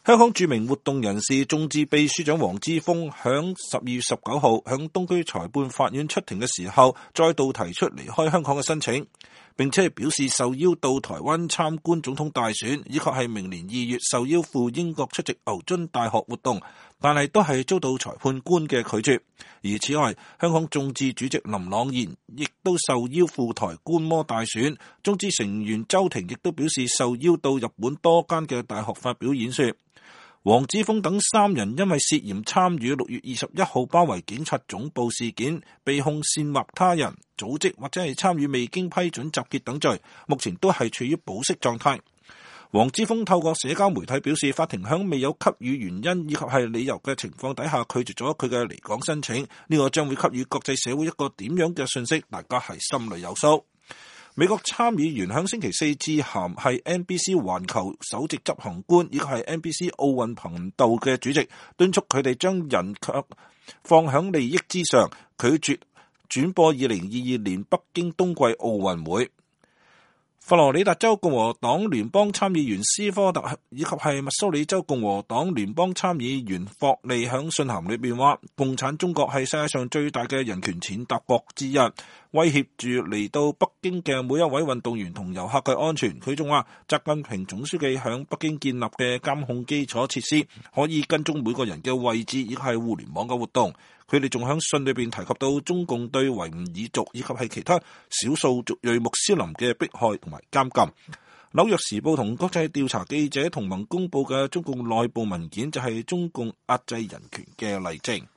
香港著名活動人士、眾志秘書長黃之鋒響12月19號響東區裁判法院出庭嘅時候，再度提出離開香港嘅申請，並且表示受邀到台灣參觀總統大選，以及係明年2月受邀赴英國出席牛津大學活動，但係都係遭到裁判官嘅拒絕。而此外，香港眾志主席林朗彥亦都受邀赴台觀摩大選，眾志成員周庭亦都表示受邀到日本多間嘅大學發表演說。黃之鋒等3人因為涉嫌參與6月21號包圍警察總部事件，被控煽惑他人、組織或者係參與未經批准集結等罪，目前都係處於保釋狀態。黃之鋒透過社交媒體表示，法庭響未有給予原因以及係理由嘅情況底下拒絕咗佢嘅離港申請，呢個將會給予國際社會一個點樣嘅信息，大家係心裏有數。美國參議員響星期4致函係 NBC 環球首席執行官以及係 NBC 奧運頻道嘅主席，敦促佢哋將人卻放響利益之上，拒絕轉播2022年北京冬季奧運會。佛羅里達州共和黨聯邦參議員斯科特以及係密蘇里州共和黨聯邦參議員霍利響信函裏邊話，共產中國係世界上最大嘅人權踐踏國之一，威脅住嚟到北京嘅每一位運動員同遊客嘅安全。佢仲話，習近平總書記響北京建立嘅監控基礎設施可以跟蹤每個人嘅位置以及係互聯網嘅活動。佢哋仲響信裏邊提及到中共對維吾爾族以及係其他少數族裔穆斯林嘅迫害同埋監禁。紐約時報同國際調查記者同盟公佈嘅中共內部文件就係中共壓制人權嘅例證。